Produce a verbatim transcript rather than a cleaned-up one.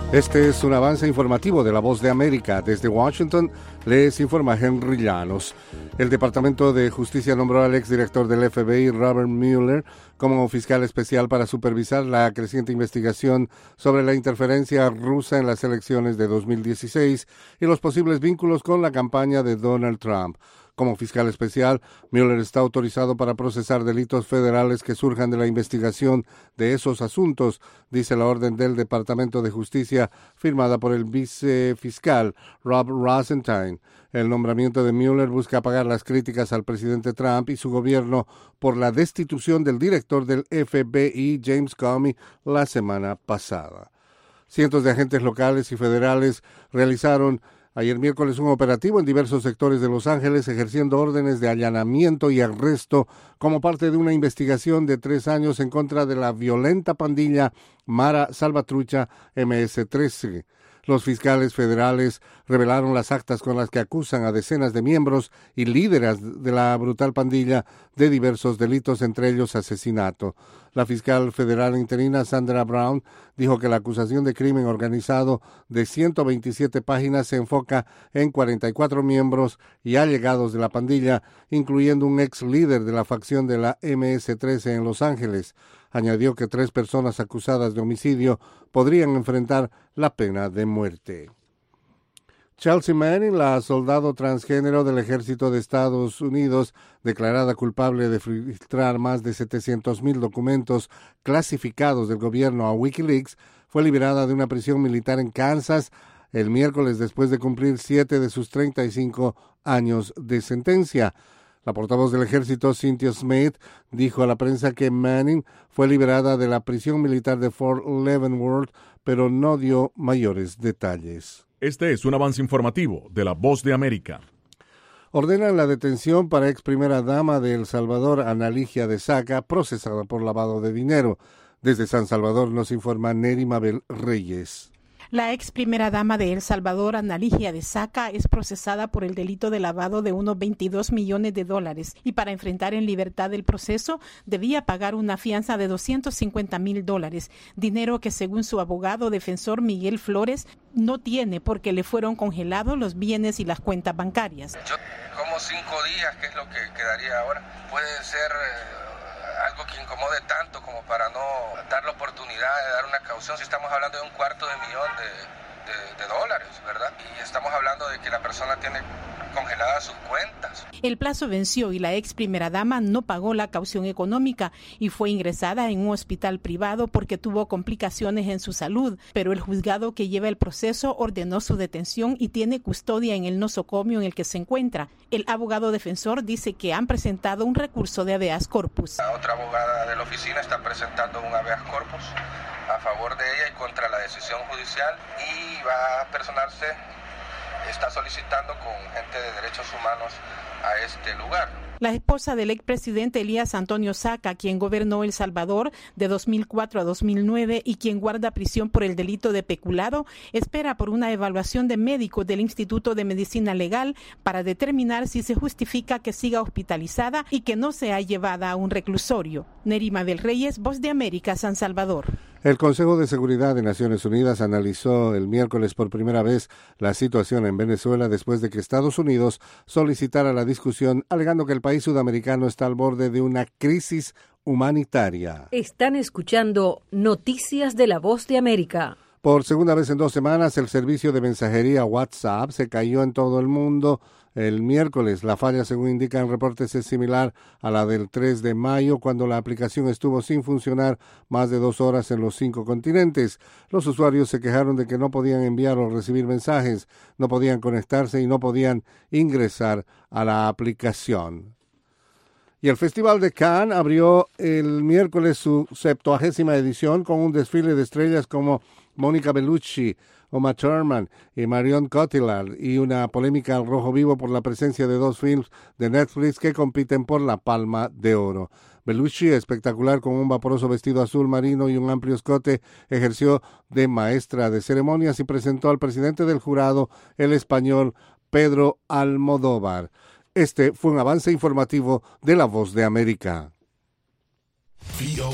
Este es un avance informativo de La Voz de América. Desde Washington les informa Henry Llanos. El Departamento de Justicia nombró al exdirector del F B I, Robert Mueller, como fiscal especial para supervisar la creciente investigación sobre la interferencia rusa en las elecciones de dos mil dieciséis y los posibles vínculos con la campaña de Donald Trump. Como fiscal especial, Mueller está autorizado para procesar delitos federales que surjan de la investigación de esos asuntos, dice la orden del Departamento de Justicia firmada por el vicefiscal Rob Rosenstein. El nombramiento de Mueller busca apagar las críticas al presidente Trump y su gobierno por la destitución del director del F B I, James Comey, la semana pasada. Cientos de agentes locales y federales realizaron ayer miércoles un operativo en diversos sectores de Los Ángeles ejerciendo órdenes de allanamiento y arresto como parte de una investigación de tres años en contra de la violenta pandilla Mara Salvatrucha eme ese trece. Los fiscales federales revelaron las actas con las que acusan a decenas de miembros y líderes de la brutal pandilla de diversos delitos, entre ellos asesinato. La fiscal federal interina Sandra Brown dijo que la acusación de crimen organizado de ciento veintisiete páginas se enfoca en cuarenta y cuatro miembros y allegados de la pandilla, incluyendo un ex líder de la facción de la eme ese trece en Los Ángeles. Añadió que tres personas acusadas de homicidio podrían enfrentar la pena de muerte. Chelsea Manning, la soldado transgénero del ejército de Estados Unidos, declarada culpable de filtrar más de setecientos mil documentos clasificados del gobierno a Wikileaks, fue liberada de una prisión militar en Kansas el miércoles después de cumplir siete de sus treinta y cinco años de sentencia. La portavoz del ejército, Cynthia Smith, dijo a la prensa que Manning fue liberada de la prisión militar de Fort Leavenworth, pero no dio mayores detalles. Este es un avance informativo de La Voz de América. Ordenan la detención para ex primera dama de El Salvador, Ana Ligia de Saca, procesada por lavado de dinero. Desde San Salvador nos informa Neri Mabel Reyes. La ex primera dama de El Salvador, Ana Ligia de Saca, es procesada por el delito de lavado de unos veintidós millones de dólares y para enfrentar en libertad el proceso debía pagar una fianza de doscientos cincuenta mil dólares, dinero que según su abogado defensor Miguel Flores no tiene porque le fueron congelados los bienes y las cuentas bancarias. Yo como cinco días, que es lo que quedaría ahora, puede ser eh, algo que incomode tanto como para no dar la oportunidad de dar una caución. Si estamos hablando de un cuarto de millón de, de, de dólares, ¿verdad? Y estamos hablando de que la persona tiene congeladas sus cuentas. El plazo venció y la ex primera dama no pagó la caución económica y fue ingresada en un hospital privado porque tuvo complicaciones en su salud, pero el juzgado que lleva el proceso ordenó su detención y tiene custodia en el nosocomio en el que se encuentra. El abogado defensor dice que han presentado un recurso de habeas corpus. La otra abogada de la oficina está presentando un habeas corpus a favor de ella y contra la decisión judicial y va a personarse. Está solicitando con gente de derechos humanos a este lugar. La esposa del expresidente Elías Antonio Saca, quien gobernó El Salvador de dos mil cuatro a dos mil nueve y quien guarda prisión por el delito de peculado, espera por una evaluación de médicos del Instituto de Medicina Legal para determinar si se justifica que siga hospitalizada y que no sea llevada a un reclusorio. Neri Mabel Reyes, Voz de América, San Salvador. El Consejo de Seguridad de Naciones Unidas analizó el miércoles por primera vez la situación en Venezuela después de que Estados Unidos solicitara la discusión alegando que el país sudamericano está al borde de una crisis humanitaria. Están escuchando Noticias de La Voz de América. Por segunda vez en dos semanas, el servicio de mensajería WhatsApp se cayó en todo el mundo el miércoles. La falla, según indican reportes, es similar a la del tres de mayo, cuando la aplicación estuvo sin funcionar más de dos horas en los cinco continentes. Los usuarios se quejaron de que no podían enviar o recibir mensajes, no podían conectarse y no podían ingresar a la aplicación. Y el Festival de Cannes abrió el miércoles su septuagésima edición con un desfile de estrellas como Mónica Bellucci, Uma Thurman y Marion Cotillard, y una polémica al rojo vivo por la presencia de dos films de Netflix que compiten por la Palma de Oro. Bellucci, espectacular con un vaporoso vestido azul marino y un amplio escote, ejerció de maestra de ceremonias y presentó al presidente del jurado, el español Pedro Almodóvar. Este fue un avance informativo de La Voz de América.